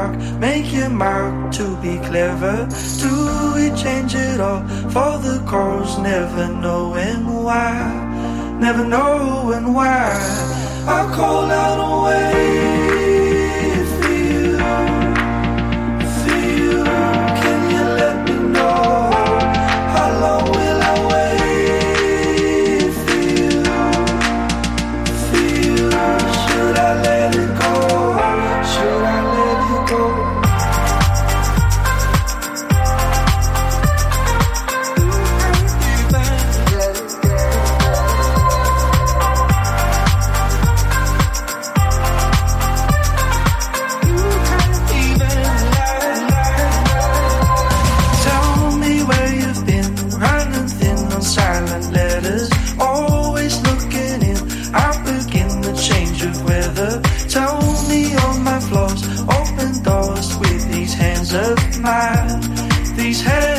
dark, make your mark to be clever. Do we change it all for the cause? Never knowing why, never knowing why. I call out away for you, for you. Can you let me know how long will I wait for you, for you? Should I let it go? Should I let it go? These hands